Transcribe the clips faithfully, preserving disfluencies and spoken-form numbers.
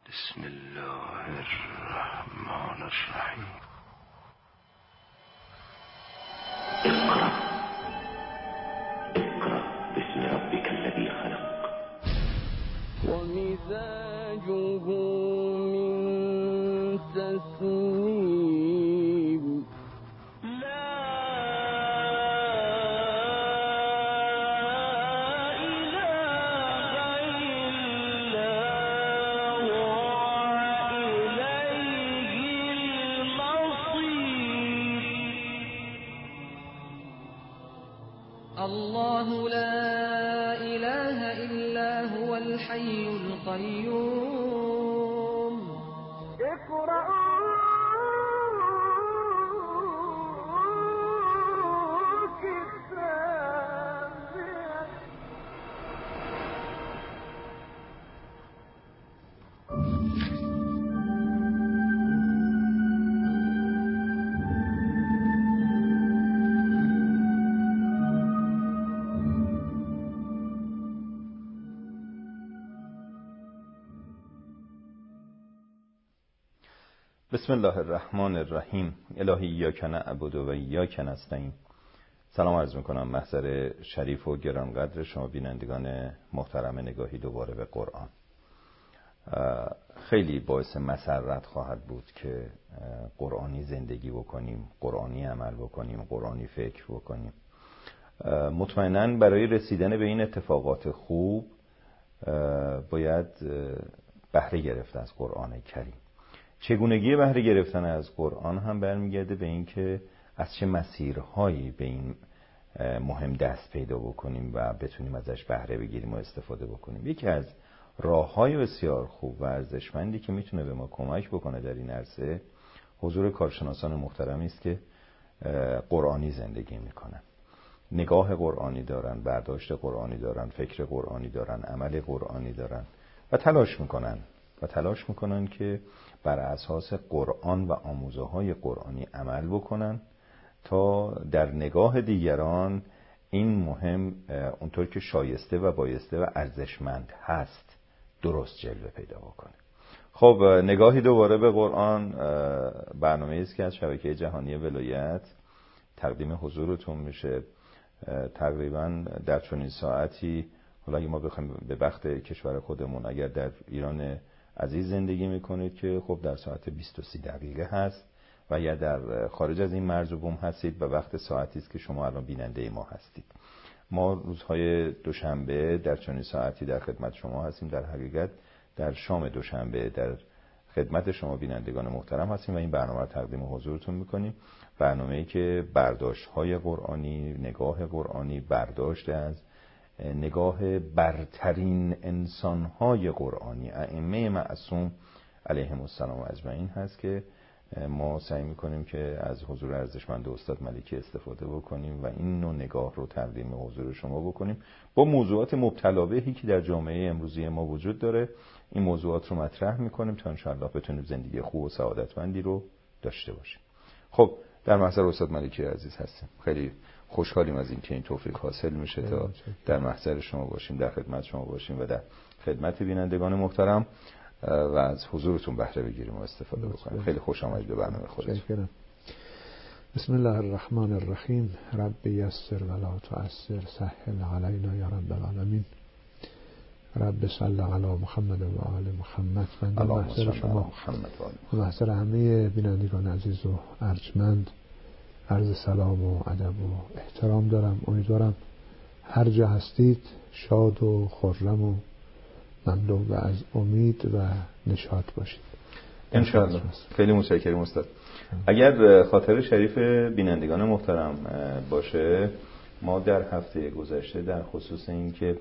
بسم الله الرحمن الرحیم. اقرأ اقرأ باسم ربك الذي خلق. ومزاجه من تسنيم. لا إله إلا هو إليه المصير. الله لا إله إلا هو الحي القيوم. اقرأ بسم الله الرحمن الرحیم. الهی ایاک نعبد و ایاک نستعین. سلام عرض میکنم محضر شریف و گرانقدر شما بینندگان محترم نگاهی دوباره به قرآن. خیلی باعث مسرت خواهد بود که قرآنی زندگی بکنیم، قرآنی عمل بکنیم، قرآنی فکر بکنیم. مطمئناً برای رسیدن به این اتفاقات خوب باید بهره گرفت از قرآن کریم. چگونگی بهره گرفتن از قرآن هم برمیگرده به این که از چه مسیرهایی به این مهم دست پیدا بکنیم و بتونیم ازش بهره بگیریم و استفاده بکنیم. یکی از راه‌های بسیار خوب و ارزشمندی که میتونه به ما کمک بکنه در این عرصه حضور کارشناسان محترمی است که قرآنی زندگی میکنن، نگاه قرآنی دارن، برداشت قرآنی دارن، فکر قرآنی دارن، عمل قرآنی دارن و تلاش میکنن و تلاش میکنن که بر اساس قرآن و آموزه‌های قرآنی عمل بکنن تا در نگاه دیگران این مهم اونطور که شایسته و بایسته و ارزشمند هست درست جلوه پیدا بکنه. خب نگاهی دوباره به قرآن برنامه‌ای است که از شبکه جهانی ولایت تقدیم حضورتون میشه تقریبا در چنین ساعتی. حالا اگه ما بخوایم به وقت کشور خودمون، اگر در ایران عزیز زندگی میکنید که خب در ساعت بیست و سه دقیقه هست و یا در خارج از این مرز و بوم هستید و وقت ساعتی است که شما الان بیننده ما هستید. ما روزهای دوشنبه در چنین ساعتی در خدمت شما هستیم. در حقیقت در شام دوشنبه در خدمت شما بینندگان محترم هستیم و این برنامه رو تقدیم حضورتون میکنیم. برنامه‌ای که برداشت‌های قرآنی، نگاه قرآنی، برداشت از نگاه برترین انسان‌های قرآنی، ائمه معصوم علیهم السلام اجمعین هست که ما سعی می‌کنیم که از حضور ارزشمند استاد ملکی استفاده بکنیم و این نوع نگاه رو تقدیم حضور شما بکنیم با موضوعات مبتلا بهی که در جامعه امروزی ما وجود داره. این موضوعات رو مطرح می‌کنیم تا انشاءالله بتونیم زندگی خوب و سعادتمندی رو داشته باشیم. خب در محضر استاد ملکی عزیز هستیم. خیلی خوشحالیم از این که این توفیق حاصل میشه تا در محضر شما باشیم، در خدمت شما باشیم و در خدمت بینندگان محترم و از حضورتون بهره بگیریم و استفاده بکنیم. خیلی خوش آمدید به برنامه خودتون. بسم الله الرحمن الرحیم. رب یسر ولا تعسر، سهل علینا یا رب العالمین. رب صل علی محمد و آل محمد. من در محضر شما و محضر همه بینندگان عزیز و ارجمند عرض سلام و ادب و احترام دارم. امیدوارم هر جا هستید شاد و خرم و مملو از امید و نشاط باشید انشاءالله. خیلی متشکرم استاد. اگر خاطر شریف بینندگان محترم باشه، ما در هفته گذشته در خصوص این که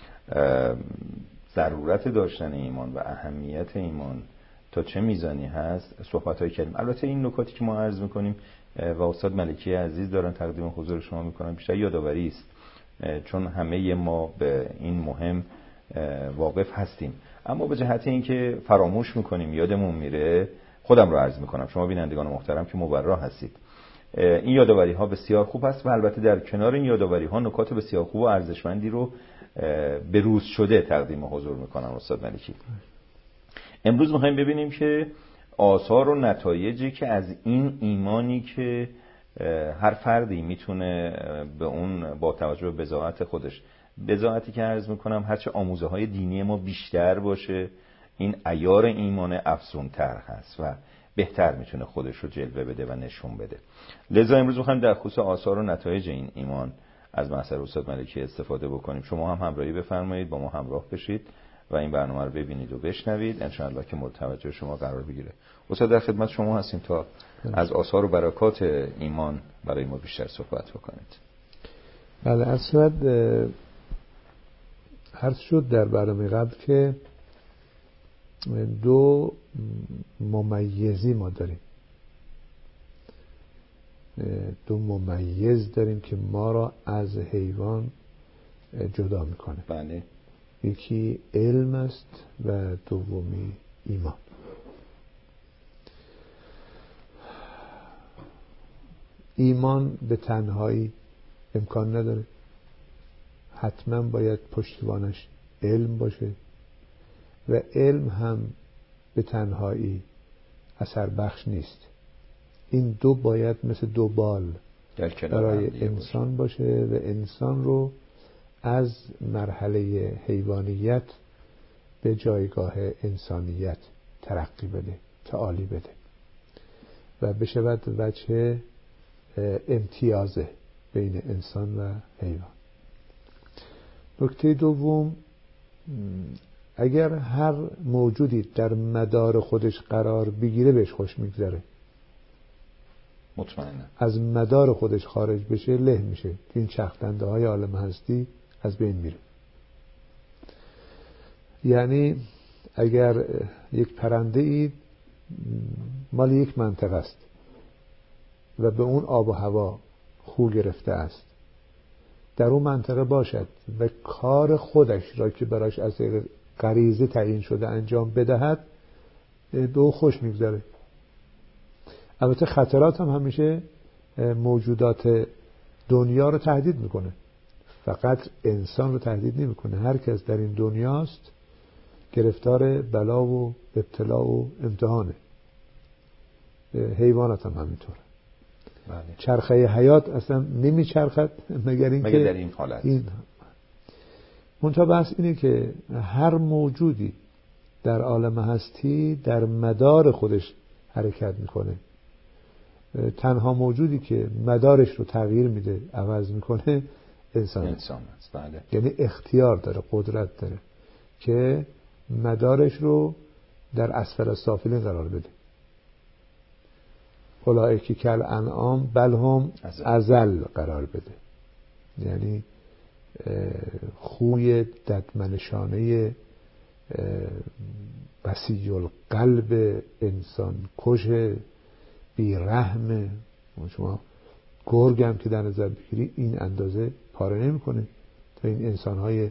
ضرورت داشتن ایمان و اهمیت ایمان تا چه میزانی هست صحبت‌های کردیم. البته این نکاتی که ما عرض می‌کنیم و استاد ملکی عزیز دارن تقدیم حضور شما میکنن بیشتر یادآوری است، چون همه ما به این مهم واقف هستیم، اما به جهت اینکه فراموش میکنیم، یادمون میره، خودم رو عرض میکنم شما بینندگان محترم که مبرا هستید. این یادآوری ها بسیار خوب است و البته در کنار این یادآوری ها نکات بسیار خوب و ارزشمندی رو به روز شده تقدیم حضور میکنم استاد ملکی. امروز میخوایم ببینیم که آثار و نتایجی که از این ایمانی که هر فردی میتونه به اون با توجه به بضاعت خودش، بضاعتی که عرض میکنم هرچه آموزه های دینی ما بیشتر باشه، این عیار ایمان افزونتر هست و بهتر میتونه خودش رو جلوه بده و نشون بده. لذا امروز میخوایم در خصوص آثار و نتایج این ایمان از محضر استاد ملکی استفاده بکنیم. شما هم همراهی بفرمایید، با ما همراه بشید و این برنامه رو ببینید و بشنوید، ان شاء الله که مورد توجه شما قرار بگیره. استاد در خدمت شما هستیم تا از آثار و برکات ایمان برای ما بیشتر صحبت بکنید. بله، اصلا عرض شد در برنامه قبل که دو ممیزی ما داریم، دو ممیز داریم که ما را از حیوان جدا میکنه. بله. یکی علم است و دومی ایمان. ایمان به تنهایی امکان نداره، حتما باید پشتیبانش علم باشه و علم هم به تنهایی اثر بخش نیست. این دو باید مثل دو بال برای انسان باشه و انسان رو از مرحله حیوانیت به جایگاه انسانیت ترقی بده، تعالی بده و بشود وجه امتیازه بین انسان و حیوان. نکته دوم، اگر هر موجودی در مدار خودش قرار بگیره بهش خوش میگذره، مطمئنه از مدار خودش خارج بشه له میشه، که این چرخنده های عالم هستی از بین میره. یعنی اگر یک پرنده ای مال یک منطقه است و به اون آب و هوا خو گرفته است، در اون منطقه باشد و کار خودش را که براش از غریزه تعیین شده انجام بدهد، به او خوش میگذره. البته خطرات هم همیشه موجودات دنیا رو تهدید میکنه، فقط انسان رو تهدید نمیکنه. هر کس در این دنیاست گرفتار بلا و ابتلا و امتحانه. حیوانات هم همینطوره. بله. چرخه حیات اصلا نمیچرخد مگر این مگر که در این حالت. این منتها بحث اینه که هر موجودی در عالم هستی در مدار خودش حرکت میکنه. تنها موجودی که مدارش رو تغییر میده، عوض میکنه، انسان انسان است. بله. یعنی اختیار داره، قدرت داره که مدارش رو در اسفل السافلین قرار بده. اولئک کالانعام بل هم اضل قرار بده. یعنی خوی ددمنشانه وسیع القلب انسان کش بیرحمه. شما گرگ هم که در نظر بگیری این اندازه پاره نمیکنه تا این انسان‌های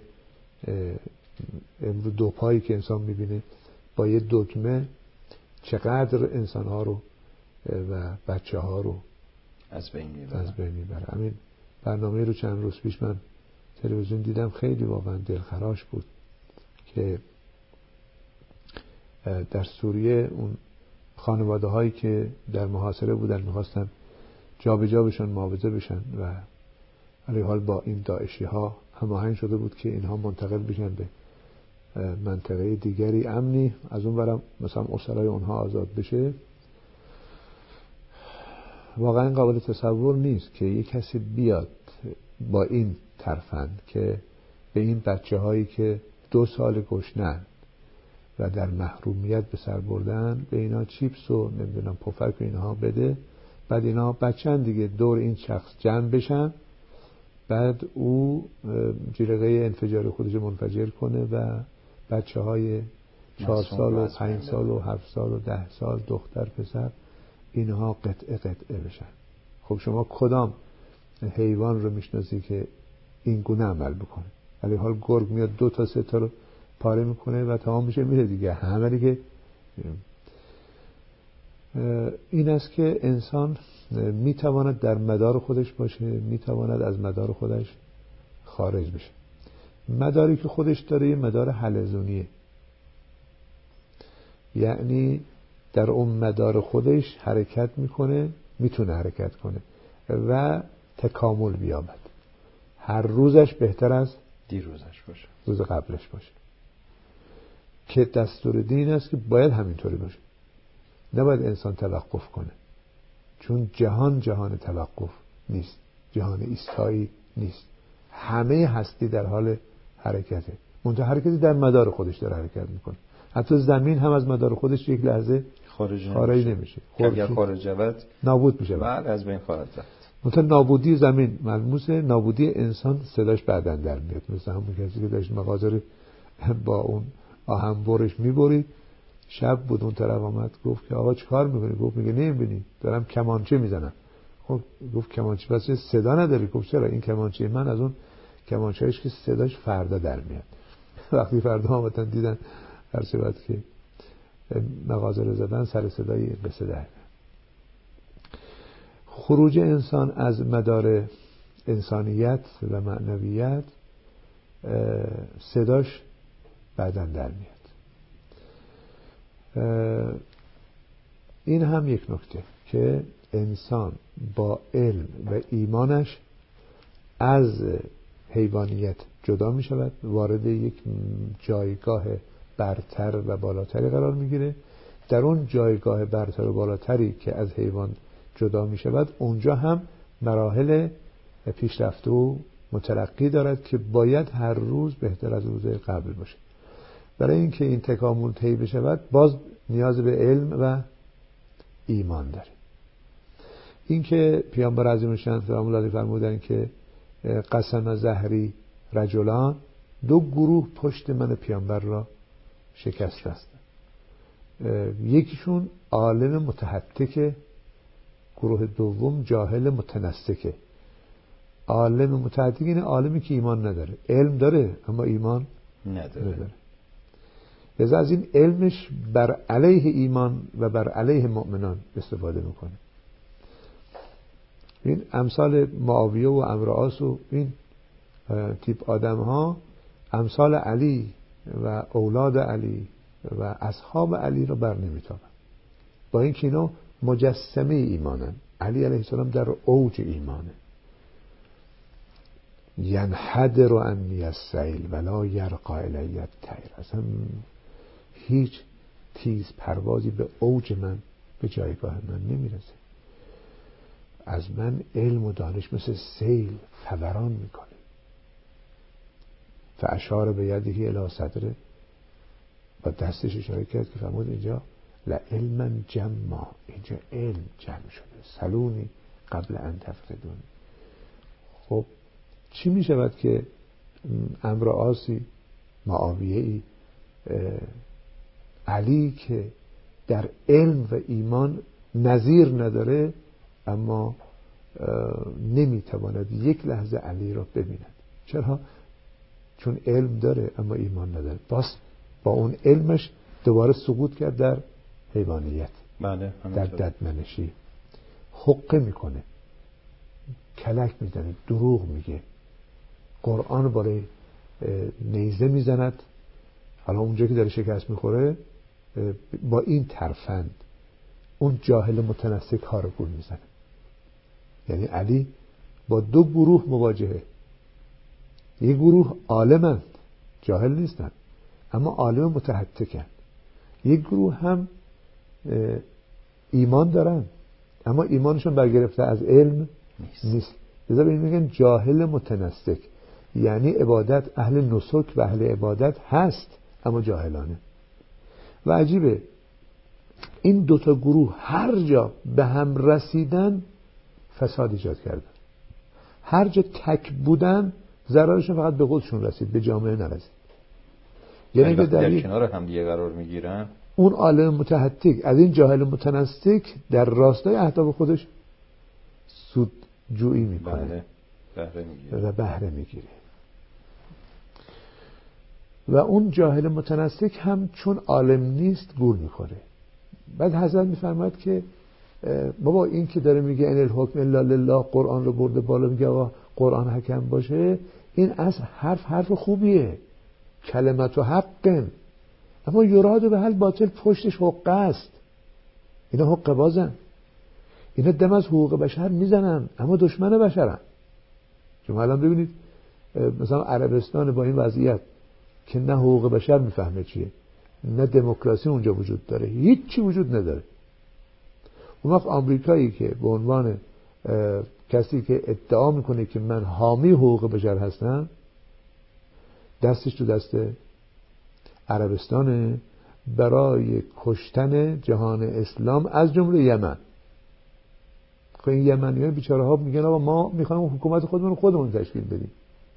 امروز دو پایی که انسان میبینه با یه دکمه چقدر انسان‌ها رو و بچه ها رو از بین میبره. از بین میبره. همین برنامه رو چند روز پیش من تلویزیون دیدم، خیلی واقعا دلخراش بود که در سوریه اون خانواده هایی که در محاصره بودن میخواستن جا به جا بشن، معاوضه بشن و علی حال با این داعشی ها هماهنگ شده بود که اینها منتقل بشن به منطقه دیگری امنی، از اون برم مثلا اسرای اونها آزاد بشه. واقعا قابل تصور نیست که یک کسی بیاد با این ترفند که به این بچه هایی که دو سال گشنن و در محرومیت به سر بردن به اینا چیپس و نمیدونم پفک و اینها بده، بعد اینا بچه‌ن دیگه دور این شخص جمع بشن، بعد او جرقه انفجار خودش منفجر کنه و بچه های چهار سال و پنج سال و هفت سال و ده سال دختر پسر اینها قطعه قطعه بشن. خب شما کدام حیوان رو میشناسی که این گونه عمل بکنه؟ ولی حال گرگ میاد دو تا سه تا رو پاره میکنه و تمام میشه میره دیگه. همه دیگه این است که انسان میتواند در مدار خودش باشه، میتواند از مدار خودش خارج بشه. مداری که خودش داره یه مدار حلزونیه. یعنی در اون مدار خودش حرکت میکنه، میتونه حرکت کنه و تکامل بیابد. هر روزش بهتر از دیروزش باشه، روز قبلش باشه، که دستور دین است که باید همینطوری باشه. نباید انسان توقف کنه، چون جهان جهان توقف نیست، جهان ایستایی نیست. همه هستی در حال حرکته، منتها حرکتی در مدار خودش داره حرکت میکنه. حتی زمین هم از مدار خودش یک لحظه خارج خارج نمیشه, نمیشه. اگر خارج شود نابود میشه، بعد از بین خواهد رفت. منتها نابودی زمین ملموسه، نابودی انسان صداش بعداً در میاد. مثل همون کسی که داشت مغازه رو با اون آهن برش میبرید، شب بود اون طرف آمد گفت که آقا چیکار میکنی؟ گفت میگه نمیبینی دارم کمانچه میزنم. خب گفت کمانچه پس صدا نداری؟ گفت چرا؟ این کمانچه من از اون کمانچه‌اش که صداش فردا در میاد. وقتی فردا آمدن دیدن هر صورت که مغازه رو زدن، سر صدای قصه در. خروج انسان از مدار انسانیت و معنویت صداش بعداً در میاد. این هم یک نکته که انسان با علم و ایمانش از حیوانیت جدا می شود، وارد یک جایگاه برتر و بالاتری قرار می گیره. در اون جایگاه برتر و بالاتری که از حیوان جدا می شود، اونجا هم مراحل پیشرفته و مترقی دارد که باید هر روز بهتر از روز قبل باشه. برای اینکه این تکامل طی بشود باز نیاز به علم و ایمان داره. این که پیامبر عظیم شان سلام الله علیه فرمودن که قسم زهری رجلان، دو گروه پشت من پیامبر را شکست است. یکیشون عالم متحتک، گروه دوم جاهل متنسکه. عالم متحتک اینه عالمی که ایمان نداره، علم داره اما ایمان نداره, نداره. لذا از این علمش بر علیه ایمان و بر علیه مؤمنان استفاده میکنه. این امثال معاویه و عمرو عاص و این تیپ آدم ها امثال علی و اولاد علی و اصحاب علی رو بر نمیتابن، با این که اینا مجسمه ایمانن. علی علیه السلام در اوج ایمانه. ینحدر عنی السیل ولا یرقی الی الطیر، اصلا هیچ تیز پروازی به اوج من، به جایگاه من نمیرسه. از من علم و دانش مثل سیل فوران میکنه. فاشار به یده الی صدره، با دستش اشاره کرد که فرمود اینجا لعلما جمع، اینجا علم جمع شده، سلونی قبل ان تفقدون. خب چی می شود که عمرو عاصی، معاویه‌ای، علی که در علم و ایمان نظیر نداره اما نمی تواند یک لحظه علی را ببیند؟ چرا؟ چون علم داره اما ایمان نداره. باز با اون علمش دوباره سقوط کرد در حیوانیت، بله، در ددمنشی. حقه میکنه، کلک میزنه، دروغ میگه، قرآن بالای نیزه میزند. حالا اونجا که داره شکست میخوره با این ترفند اون جاهل متنسک ها رو گول میزنه. یعنی علی با دو گروه مواجهه. یک گروه عالمند، جاهل نیستن اما عالم متحتکن. یک گروه هم ایمان دارن اما ایمانشون برگرفته از علم نیست, نیست. لذا به این میگن جاهل متنسک، یعنی عبادت، اهل نسک و اهل عبادت هست اما جاهلانه. و عجیبه این دوتا گروه هر جا به هم رسیدن فساد ایجاد کردن. هر جا تک بودن ضررشون فقط به خودشون رسید، به جامعه نرسید. یعنی در, در کنار هم دیگه قرار میگیرن، اون عالم متحتک از این جاهل متنسک در راستای اهداف خودش سود جویی میکنه، بهره میگیره و بهره میگیره. و اون جاهل متنسک هم چون عالم نیست گول میخوره. بعد حضرت میفرماید که بابا این که داره میگه ان الحکم الا لله، قرآن رو برده بالا، میگه آقا قرآن حکم باشه، این از حرف حرف خوبیه، کلمت و حق، اما یراد به حل باطل پشتش حقه است. اینا حقه بازن، اینا دم از حقوق بشر میزنن اما دشمن بشرن. شما الان ببینید مثلا عربستان با این وضعیت که نه حقوق بشر میفهمه چیه، نه دموکراسی اونجا وجود داره، هیچ چی وجود نداره. اون وقت آمریکایی که به عنوان کسی که ادعا میکنه که من حامی حقوق بشر هستم، دستش تو دست عربستانه برای کشتن جهان اسلام از جمله یمن. خب این یمنیان بیچاره ها میگن آقا ما میخوایم حکومت خودمون خودمون تشکیل بدیم.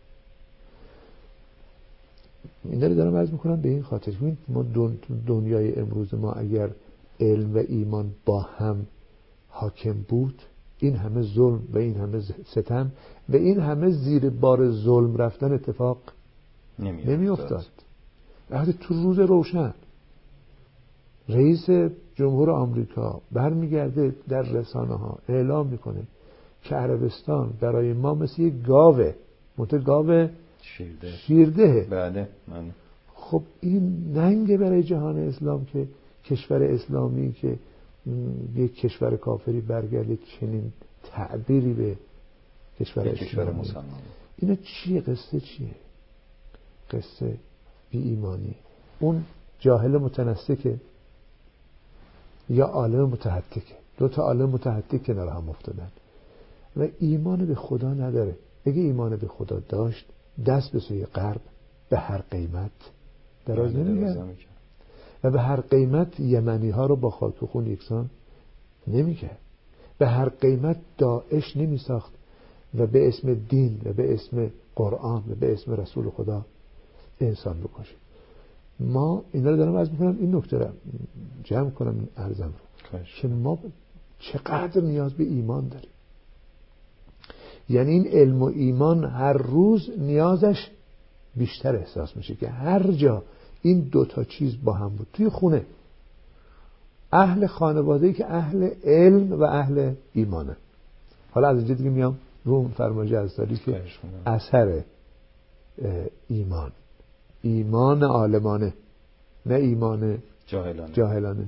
این رو دارم عرض میکنم به این خاطر که ما دنیای امروز ما اگر علم و ایمان با هم حاکم بود، این همه ظلم و این همه ستم و این همه زیر بار ظلم رفتن اتفاق نمی افتاد. وقتی تو روز روشن رئیس جمهور آمریکا برمیگرده در رسانه ها اعلام میکنه که عربستان برای ما مثل یک گاوه، مت گاوه شیرده شیرده. بله من. خب این ننگه برای جهان اسلام که کشور اسلامی که یک کشور کافری برگرده چنین تعبیری به کشور کشور اسلامی. مسلمان. اینا چیه؟ قصه چیه؟ قصه بی ایمانی. اون جاهل متنسکه یا عالم متحتکه، دو تا عالم متحتک کنار هم افتادن و ایمان به خدا نداره. اگه ایمان به خدا داشت دست به سوی غرب به هر قیمت دراز نمی‌کرد و به هر قیمت یمنی ها رو با خاک و خون یکسان نمی‌کرد، به هر قیمت داعش نمی‌ساخت و به اسم دین و به اسم قرآن و به اسم رسول خدا انسان بکشه. ما اینا رو دارم عرض می‌کنم، این نکته رو جمع کنم این عرضم رو که ما چقدر نیاز به ایمان داریم. یعنی این علم و ایمان هر روز نیازش بیشتر احساس میشه که هر جا این دوتا چیز با هم بود، توی خونه اهل خانواده‌ای که اهل علم و اهل ایمانه. حالا از اینجا دیگه میام رو اون فرمایش ازداری که اثر ایمان، ایمان عالمانه نه ایمان جاهلانه. جاهلانه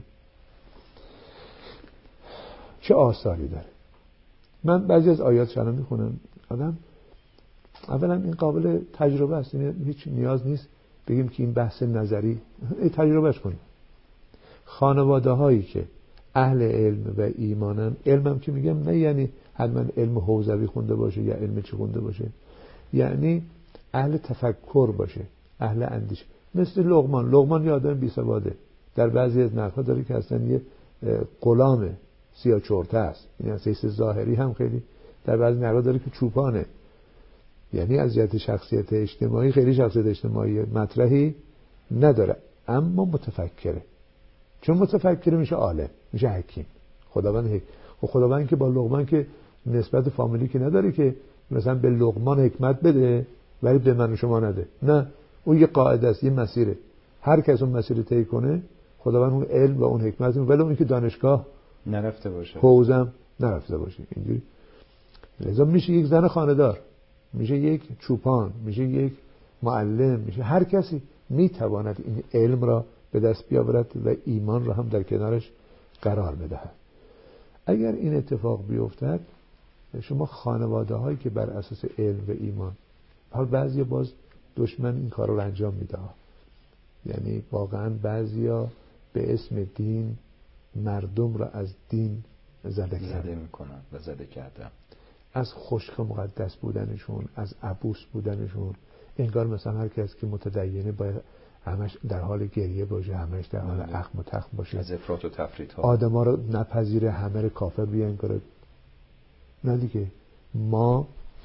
چه آثاری داره. من بعضی از آیات شما میخونم، آدم اولا این قابل تجربه است، این هیچ نیاز نیست بگیم که این بحث نظری، تجربهش کنیم. خانواده هایی که اهل علم و ایمانن، علمم که میگم نه یعنی حتما علم حوزوی خونده باشه یا علم چی خونده باشه، یعنی اهل تفکر باشه، اهل اندیشه. مثل لقمان. لقمان یه آدم بی سواده، در بعضی از نقل‌ها داره که اصلا یه غلام سیاه چرته است، یعنی از حیث ظاهری هم خیلی، در بعضی نقل‌ها داره که چوپانه، یعنی از جهت شخصیت اجتماعی خیلی شخصیت اجتماعی مطرحی نداره، اما متفکره. چون متفکره میشه عالم، میشه حکیم. خداوند حکیم. خب خداوند که با لقمان که نسبت فامیلی که نداره که مثلا به لقمان حکمت بده ولی به من و شما نده، نه، اون یه قاعده است، یه مسیره، هر کس اون مسیر طی کنه خداوند اون علم و اون حکمت، ولی اون که دانشگاه نرفته باشه، حوزم نرفته باشه، اینجوری. لذا میشه یک زن خانه‌دار، میشه یک چوپان، میشه یک معلم، میشه هر کسی میتواند این علم را به دست بیاورد و ایمان را هم در کنارش قرار بدهد. اگر این اتفاق بیفتد، شما خانواده هایی که بر اساس علم و ایمان، حال بعضی باز دشمن این کار رو انجام میده، یعنی واقعا بعضیا به اسم دین مردم را از دین زده زده میکنن و زده کردن، از خشک مقدس بودنشون، از عبوس بودنشون، انگار مثلا هر کس که متدینه باید همش در حال گریه باشه، همش در حال اخم و تخم باشه، از افراط و تفریط ها آدما رو نپذیره، همه رو کافر بیان کنه. نه دیگه، ما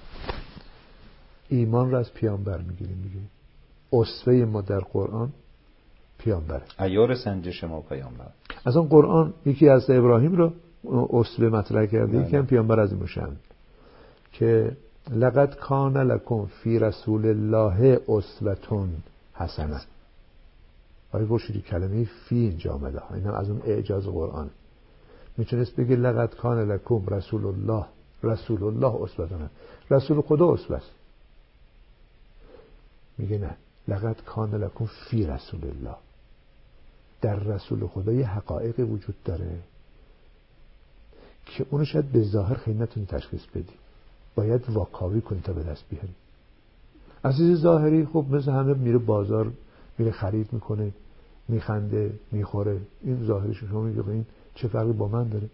ایمان رو از پیامبر میگیریم، میگیم اسوه ما در قرآن پیامبره، عیار سنجش ما پیامبر. اصلا قرآن یکی از ابراهیم رو اسوه مطرح کرده، یکی هم پیامبر از موشن که لقد کان لکم فی رسول الله اسوه حسنه. آیه گوشیدی کلمه فی اینجا آمده، این از اون اعجاز قرآن. میتونست بگه لقد کان لکم رسول الله، رسول الله اسوه، رسول خدا اسوه است. میگه نه، لقد کان لکم فی رسول الله، در رسول خدا یه حقایقی وجود داره که اونو شاید به ظاهر خیلی نتونی تشخیص بدی، باید واکاوی کنی تا به دست بیاری. عزیز ظاهری خب مثل همه میره بازار، میره خرید میکنه، میخنده، میخوره، این ظاهریش. شما میگه این چه فرقی با من داره؟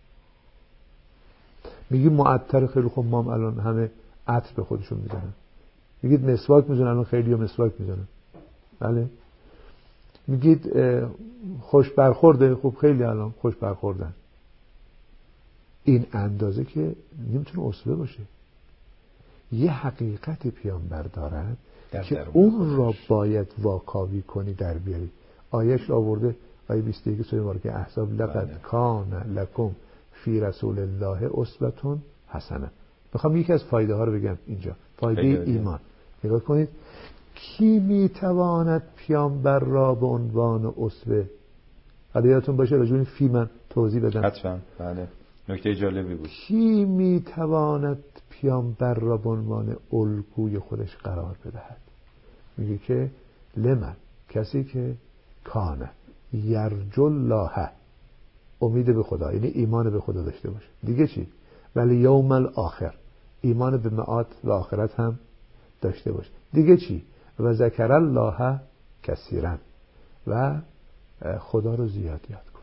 میگی معطر، خیلی خوب، ما هم الان همه عطر به خودشون میزنن. میگید مسواک میزنن، الان خیلی ها مسواک میزنن. بله. میگید خوش برخورده، خب خیلی الان خوش برخوردن. این اندازه که نمیتونه اسوه باشه. یه حقیقت پیامبر دارد که اون را باید واکاوی کنی، در بیاری. آیهش آورده، آیه بیست و یک سوره مبارکه احزاب: لقد کان لکم فی رسول الله اسوة حسنه. میخوام یکی از فایده ها رو بگم اینجا، فایده ایمان. نگاه کنید، کی میتواند پیامبر را به عنوان اسوه، حالا یادتون باشه راجع به فی من توضیح بدم. حتما. بله، نکته جالبی بود. کی میتواند پیامبر را به عنوان الگوی خودش قرار بدهد؟ میگه که لمن، کسی که کانه یرجو الله، امید به خدا، یعنی ایمان به خدا داشته باشه. دیگه چی؟ ولی یوم الاخر، ایمان به معاد و آخرت هم داشته باشه. دیگه چی؟ و ذکر الله کثیرا، و خدا رو زیاد یاد کن.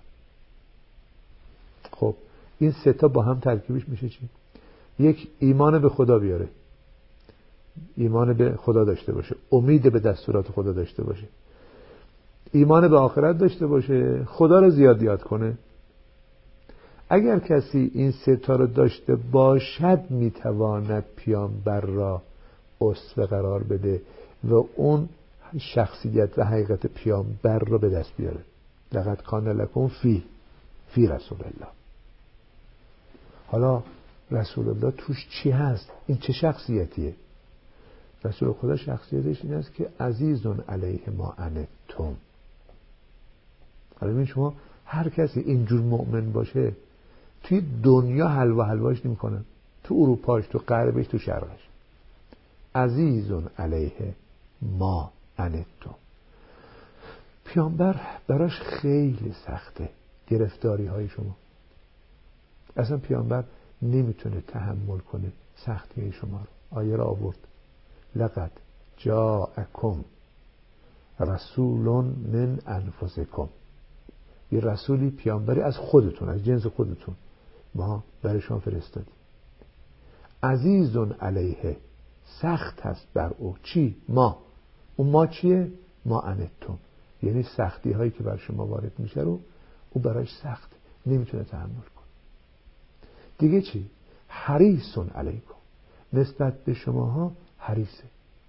خب این سه تا با هم ترکیبش میشه چی؟ یک، ایمان به خدا بیاره، ایمان به خدا داشته باشه، امید به دستورات خدا داشته باشه، ایمان به آخرت داشته باشه، خدا رو زیاد یاد کنه. اگر کسی این سه تا رو داشته باشد میتواند پیامبر را اسوه قرار بده و اون شخصیت و حقیقت پیامبر را به دست بیاره. لقد کان لکم فی فی رسول الله. حالا رسول الله توش چی هست؟ این چه شخصیتیه؟ رسول خدا شخصیتش این است که عزیزون علیه ما عنتم. حالا ببین شما، هر کسی اینجور مؤمن باشه توی دنیا حلوا حلواش نمی کنن، تو اروپاش، تو غربش، تو شرقش. عزیزون علیه ما عنتم. پیامبر براش خیلی سخته گرفتاری های شما. اصلا پیامبر نمیتونه تحمل کنه سختی شما رو. آیه را آورد: لقد جاءکم رسول من انفسکم. یه رسولی، پیامبری از خودتون، از جنس خودتون ما برای شما فرستادیم. عزیزون علیه، سخت هست بر او. چی؟ ما. اون ما چیه؟ ما عنتم، یعنی سختی هایی که بر شما وارد میشه رو او براش سخت، نمیتونه تحمل کنه. دیگه چی؟ حریصون علیکم، نسبت به شماها حریصه.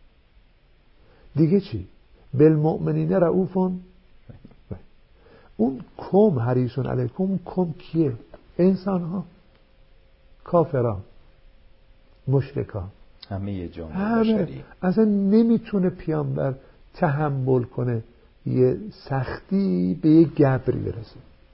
دیگه چی؟ بالمؤمنین رؤوفون. اون کم حریصون علیکم، اون کم کیه؟ انسان ها، کافران، مشرکان، همه جامعه بشری. اصلا نمیتونه پیامبر تحمل کنه یه سختی به یه گبری برسه.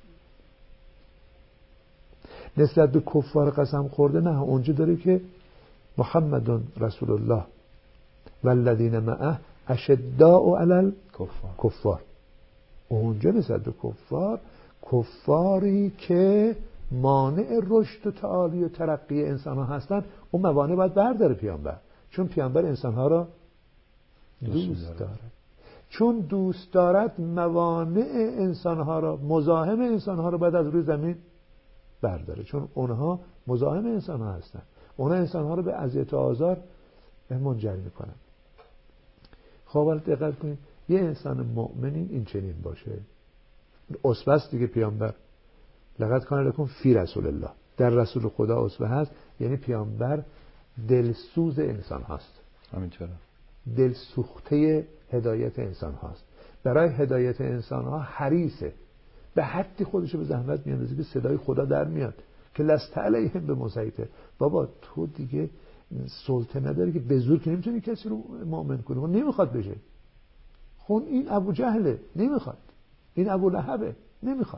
نسبت به کفار قسم خورده نه، اونجا داره که محمدun رسول الله والذین معه اشداء علی الکفار. اونجا نسبت به کفار، کفاری که مانع رشد و تعالی و ترقی انسان ها هستن، اون موانع باید برداره پیامبر، چون پیامبر انسان ها را دوست, دوست دارد. چون دوست دارد موانع انسان ها را، مزاحم انسان ها را باید از روی زمین برداره، چون اونها مزاحم انسان ها هستن، اونها انسان ها را به اذیت و آزار منجر میکنن. خب دقت کنید، یه انسان مؤمنی این چنین باشه، اسوه است دیگه. پیامبر لقد کان لکم فی رسول الله، در رسول خدا اسوه هست، یعنی پیامبر دلسوز انسان هاست، همینطوره، دلسوخته هدایت انسان هاست، برای هدایت انسان ها حریصه، به حدی خودشو به زحمت میاندازه که صدای خدا در میاد که لست علیهم به مسیطر. بابا تو دیگه سلطه نداری که به زور که نمیتونی کسی رو مؤمن کنی. اون نمیخواد بشه. خون این ابو جهله نمیخواد، این ابو لهبه نمیخواد.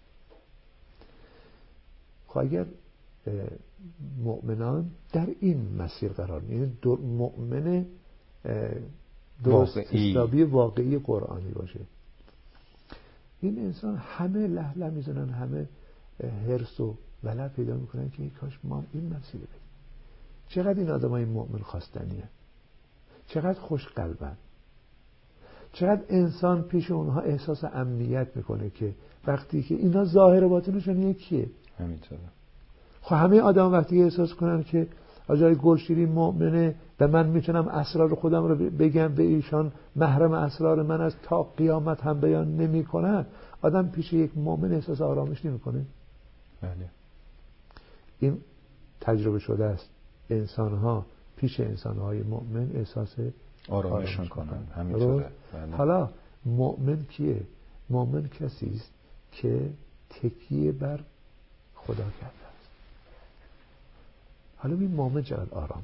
خب اگر مؤمنان در این مسیر قرار میگیرن، مؤمن درست حسابی واقعی قرآنی باشه، این انسان همه له له میزنن، همه حرص و ولع پیدا میکنن که کاش ما این مسیر بریم. چقدر این آدمای مؤمن خواستنیه، چقدر خوش قلبن، چقدر انسان پیش اونها احساس امنیت میکنه که وقتی که اینا ظاهر باطنشون یکیه. همینطوره. خب همه آدم وقتی احساس کنن که آجای گلشیری مؤمنه و من میتونم اسرار خودم رو بگم به ایشان، محرم اسرار من از تا قیامت هم بیان نمیکنن، آدم پیش یک مؤمن احساس آرامش نمیکنه. بله. این تجربه شده است. انسان‌ها پیش انسان‌های مؤمن احساس آرامش میکنن. همینطوره. بله. حالا مؤمن کیه؟ مؤمن کسی است که تکیه بر خدا کرده است. حالا این مؤمن چقدر آرامه.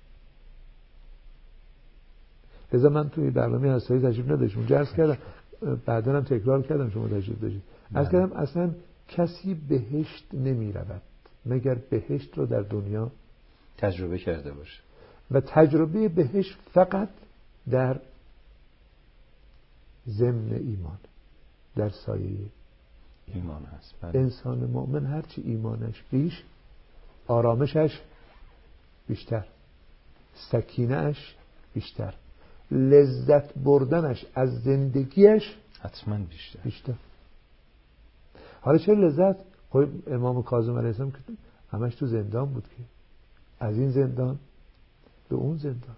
لذا من توی برنامه هستایی تشریف نداشتم، اونجا عرض کردم، بعدا هم تکرار کردم شما تشریف داشتید، عرض کردم اصلا کسی بهشت نمی رود مگر بهشت رو در دنیا تجربه کرده باشه، و تجربه بهشت فقط در ضمن ایمان، در سایه ایمان هست. بله. انسان مؤمن هرچی ایمانش بیش، آرامشش بیشتر، سکینه‌اش بیشتر، لذت بردنش از زندگیش حتما بیشتر بیشتر. حالا چرا لذت؟ خب امام کاظم علیه السلام که همش تو زندان بود، که از این زندان به اون زندان.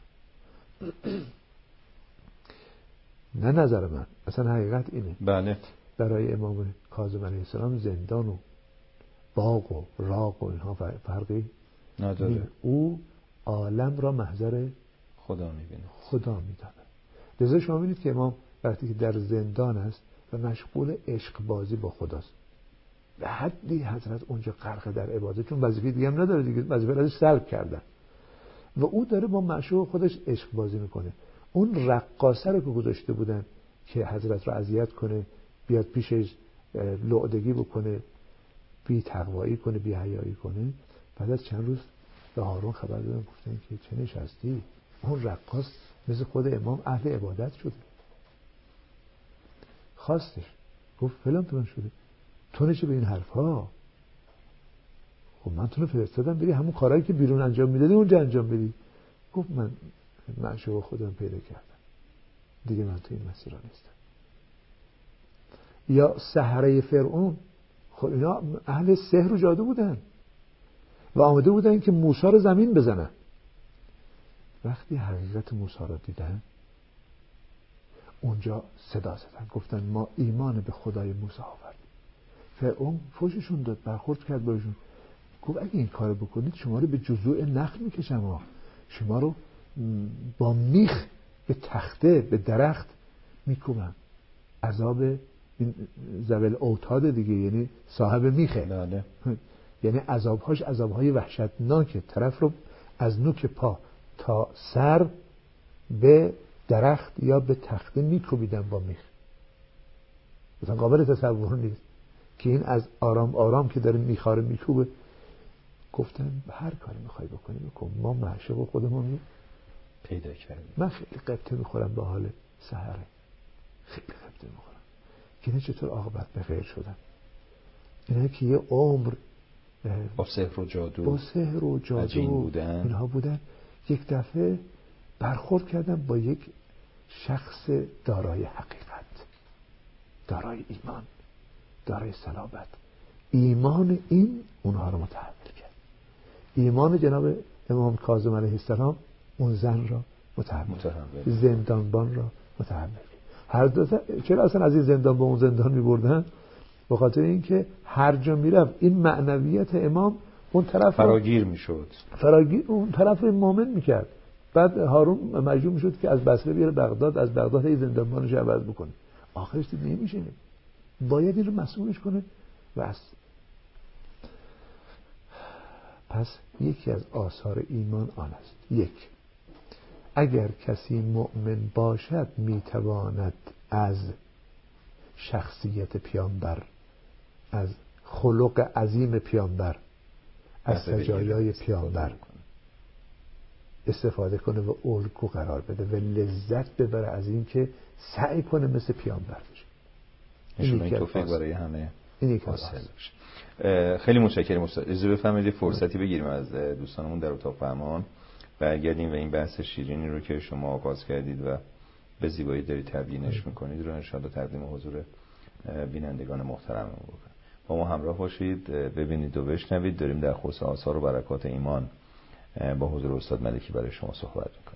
نه نظر من، اصلا حقیقت اینه. بله. برای امام کاظم علیه السلام زندان و باغ و راغ و اینها فرقی نداره. او عالم را محضر خدا میبینه، خدا میداند. لذا شما می‌بینید که امام وقتی که در زندان است و مشغول عشق بازی با خداست، به حدی حضرت اونجا غرق در عبادت، چون وظیفه دیگه هم نداره دیگه، وظیفه ازش سلب کردن و او داره با معشوق خودش عشق بازی میکنه. اون رقاصه رو که گذاشته بودن که حضرت رو اذیت کنه، بیاد پیشش لعدگی بکنه، بی تقوایی کنه، بی حیایی کنه، بعد از چند روز به هارون خبر دادن، گفتن که چه نشستی؟ اون رقاص مثل خود امام اهل عبادت شده، خواستش، گفت فلان تو من شده، تو نشه به این حرف ها. خب من تو رو فرستادم بری همون کارهایی که بیرون انجام میدادی اونجا انجام بدی. گفت من معشوق خودم پیدا کردم، دیگه من تو این مسیر نیستم. یا سحره فرعون، خب اینا اهل سحر و جادو بودن و آمده بودن که موسی رو زمین بزنن. وقتی حقیقت موسی رو دیدن اونجا صدا زدن، گفتن ما ایمان به خدای موسی آوردیم. فرعون فوششون داد، برخورد کرد باشون، گفت اگه این کارو بکنید شما رو به جذوع نخل میکشم ها، شما رو با میخ به تخته به درخت میکوبم. عذاب این ذوال اوتاد دیگه، یعنی صاحب میخه. بله. یعنی عذابهاش عذابهای وحشتناکه، طرف رو از نوک پا تا سر به درخت یا به تخته میکوبیدن با میخ. مثلا قابل تصور نیست که این از آرام آرام که داره میخاره میکوبه. گفتن هر کاری میخوای بکنی بکن، ما معشوق خودمون پیدا کردیم. من خیلی قبطه میخورم به حال سحره، خیلی قبطه میخورم که اینا چطور عاقبت به خیر شدن. اینا که یه عمر با سحر و جادو با سحر و جادو بودن. اینها بودن، یک دفعه برخورد کردن با یک شخص دارای حقیقت، دارای ایمان، دارای صلابت. ایمان این اونها رو متحول کرد. ایمان جناب امام کاظم علیه السلام اون زن را متحول کرد، زندانبان را متحول کرد. هر دو تا چرا اصلا از این زندان به اون زندان می‌بردن؟ به خاطر اینکه هر جا میرفت این معنویت امام اون طرف فراگیر میشد، فراگیر اون طرف مؤمن میکرد. بعد هارون مجبور میشد که از بصره بیاره بغداد، از بغداد این زندانبانش عوض بکنه. آخرش دید نمیشه، باید این رو مسئولش کنه. بس پس یکی از آثار ایمان آن است، یک، اگر کسی مؤمن باشد میتواند از شخصیت پیامبر، از خلق عظیم پیامبر، از سجایای پیامبر استفاده کنه و الگو قرار بده و لذت ببره از این که سعی کنه مثل پیامبر بشه. این توفیق برای همه این حاصل بشه. خیلی متشکرم استاد. اجازه بفرمایید فرصتی بگیریم از دوستانمون در اتاق فرمان، برگردیم و این بحث شیرینی رو که شما آغاز کردید و به زیبایی دارید تبیینش میکنید رو انشاءالله تقدیم حضور بینندگان محترم بکنید. با ما همراه باشید، ببینید و بشنوید. داریم در خصوص آثار و برکات ایمان با حضور استاد ملکی برای شما صحبت میکنیم.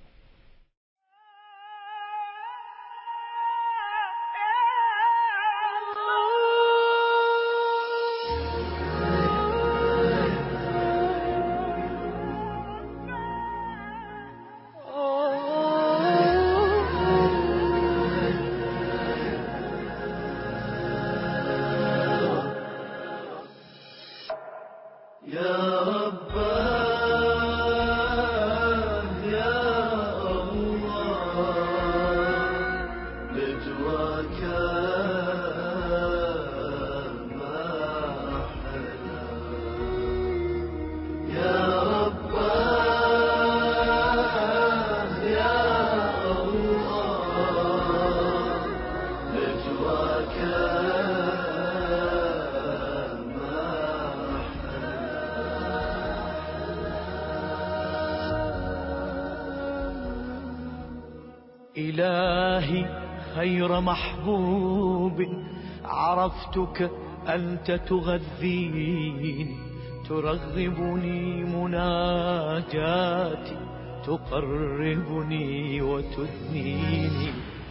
إلهي خير محبوب عرفتك أنت تغذيني، ترغبني مناجاتي، تقربني وتدنيني،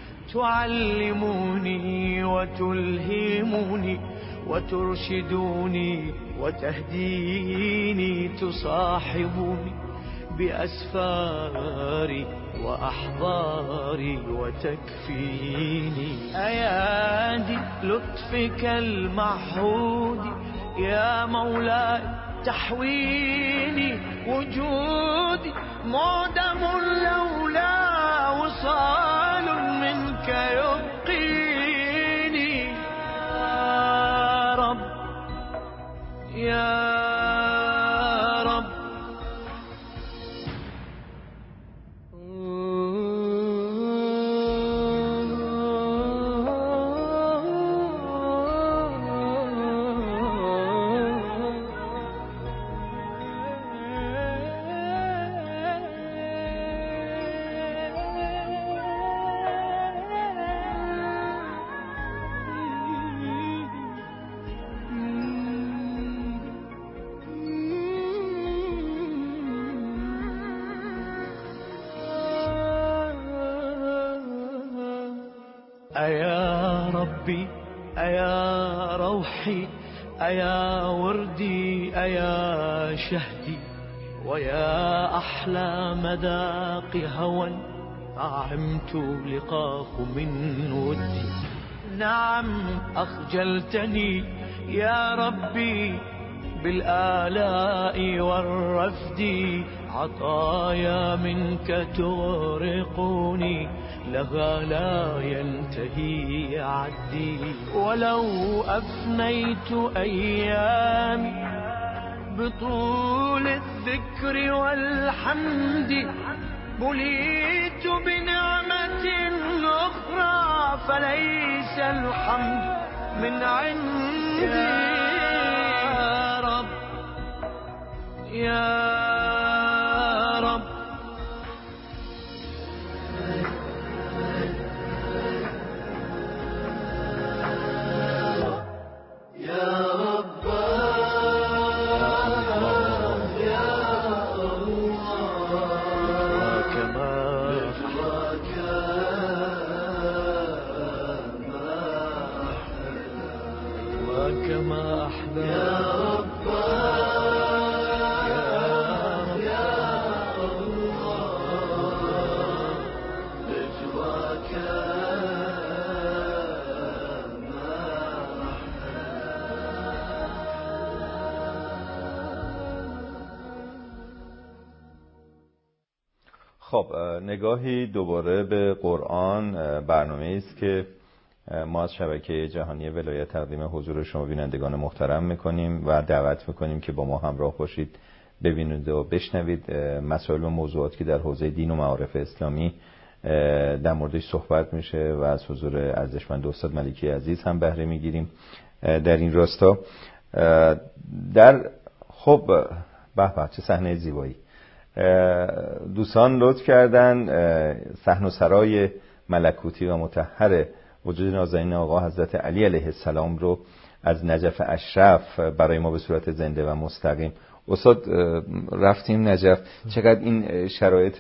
تعلمني وتلهمني وترشدني وتهديني، تصاحبني بأسفاري وأحضاري وتكفيني. أيادي لطفك المعهود يا مولاي تحويني، وجودي معدم لولا وصال منك يبقيني. يا رب يا أيا ربي أيا روحي أيا وردي أيا شهدي، ويا أحلى مذاق هوى طعمت لقاه من ودي. نعم أخجلتني يا ربي بالآلاء والرفد، عطايا منك تغرقني لها لا ينتهي عدي. ولو أفنيت أيامي بطول الذكر والحمد، بليت بنعمة أخرى فليس الحمد من عندي. يا رب يا كما أحلى يا رب يا الله بجواك ما خب نگاهی دوباره به قرآن، برنامه‌ای است که ما از شبکه جهانی ولایت تقدیم حضور شما بینندگان محترم میکنیم و دعوت میکنیم که با ما همراه باشید، ببینید و بشنوید مسائل و موضوعاتی که در حوزه دین و معارف اسلامی در موردش صحبت میشه و از حضور ارزشمند استاد ملکی عزیز هم بهره میگیریم در این راستا. در خب به به چه صحنه زیبایی، دوستان لطف کردن صحن و سرای ملکوتی و مطهر وجود نازنین آقا حضرت علی علیه السلام رو از نجف اشرف برای ما به صورت زنده و مستقیم. استاد رفتیم نجف، چقدر این شرایط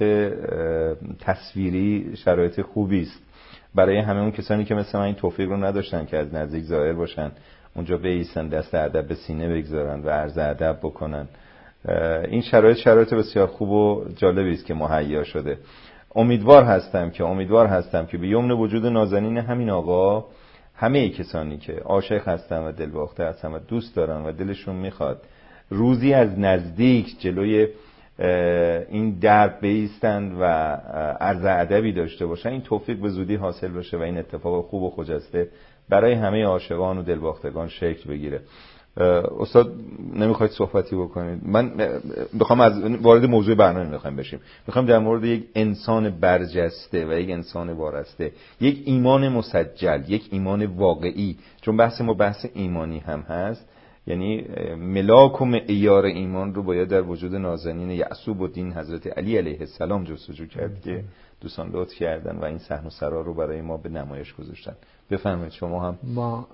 تصویری شرایط خوبی است برای همه اون کسانی که مثل من این توفیق رو نداشتن که از نزدیک ظاهر باشن، اونجا بایستن، دست ادب به سینه بگذارن و عرض ادب بکنن. این شرایط شرایط بسیار خوب و جالبی است که مهیا شده. امیدوار هستم که امیدوار هستم که به یمن وجود نازنین همین آقا همه کسانی که عاشق هستن و دلباخته هستن و دوست دارن و دلشون میخواد روزی از نزدیک جلوی این درب بایستند و عرض ادبی داشته باشن، این توفیق به زودی حاصل بشه و این اتفاق خوب و خجسته برای همه عاشقان و دلباختگان شکل بگیره. استاد نمیخواید صحبتی بکنید؟ من میخوام از وارد موضوع برنامه میخوایم بشیم. میخوام در مورد یک انسان برجسته و یک انسان وارسته، یک ایمان مسجل، یک ایمان واقعی، چون بحث ما بحث ایمانی هم هست، یعنی ملاک و معیار ایمان رو باید در وجود نازنین یعصوب الدین حضرت علی علیه السلام جستجو کرد که دوستان لطف کردن و این صحن و سرا رو برای ما به نمایش گذاشتن. بفرمایید شما هم. ما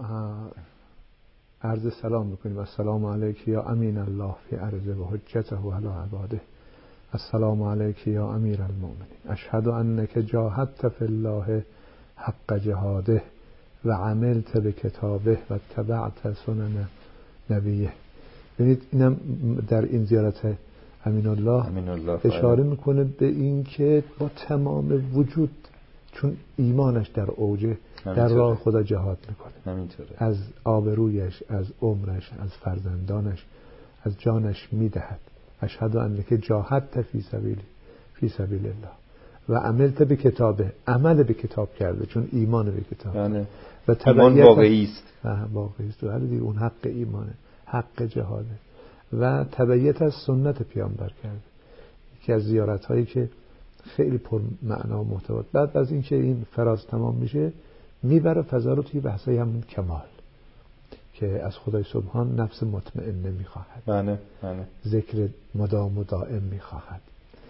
عرض سلام میکنیم. السلام علیک یا امین الله فی ارضه و حجته علی عباده. السلام علیک یا امیر المؤمنین. اشهد انک جاهدت فی الله حق جهاده و عملت بکتابه و اتبعت سنن نبیه. ببینید اینم در این زیارت امین الله, امین الله اشاره میکنه به این که با تمام وجود، چون ایمانش در اوجه، در راه خدا جهاد میکنه. همینطوره. از آبرویش، از عمرش، از فرزندانش، از جانش میدهد. اشهد انک جاهدت فی سبیل فی سبیل الله و عملت به کتابه، عمل به کتاب کرده، چون ایمان به کتاب یعنی و ایمان واقعی است. واقعی است. ولی دیگه اون حق ایمانه، حق جهاده و تبعیت از سنت پیامبر کرده. یکی از زیارت هایی که خیلی پر معنا و محتوا. بعد از اینکه این فراز تمام میشه، میبره فضا رو توی بحثای همون کمال که از خدای سبحان نفس مطمئنه میخواهد، بله بله، ذکر مدام و دائم میخواهد.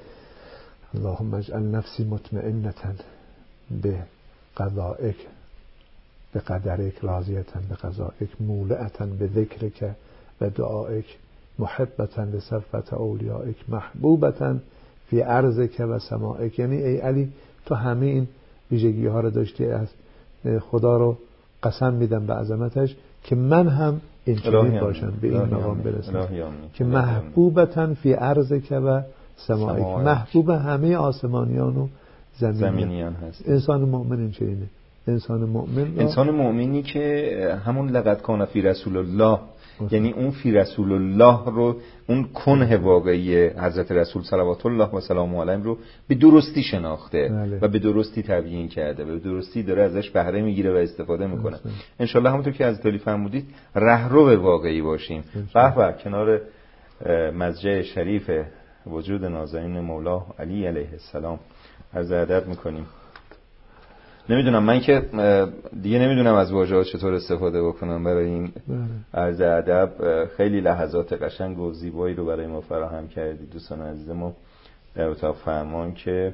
اللهم اجعل نفسی مطمئنة به قضائک، به قدرک، راضیة به قضائک، مولعة به ذکرک و دعائک، محبة لصفوة اولیائک، محبوبة فی ارضک و سمائک. یعنی ای علی تو همه این ویژگی ها رو داشتی، از خدا رو قسم میدم به عظمتش که من هم این چنین باشم، به این مقام برسم که محبوبة فی ارضک و سمائک، محبوب همه آسمانیان و زمینیان هست. انسان مؤمن این چنینه. انسان مؤمن انسان مؤمنی که همون لقد کان فی رسول الله، یعنی اون فی رسول الله رو، اون کنه واقعی حضرت رسول صلوات الله و سلام علیه رو به درستی شناخته بله. و به درستی تبیین کرده و به درستی داره ازش بهره میگیره و استفاده میکنه. انشالله همونطور که حضرت علی فرمودید رهرو واقعی باشیم. به به کنار مسجد شریف وجود نازنین مولا علی علیه السلام عرض ادب میکنیم. نمیدونم من که دیگه نمیدونم از واژه‌ها چطور استفاده بکنم برای این عرض ادب. خیلی لحظات قشنگ و زیبایی رو برای ما فراهم کردید دوستان عزیز ما در اتاق فرمان که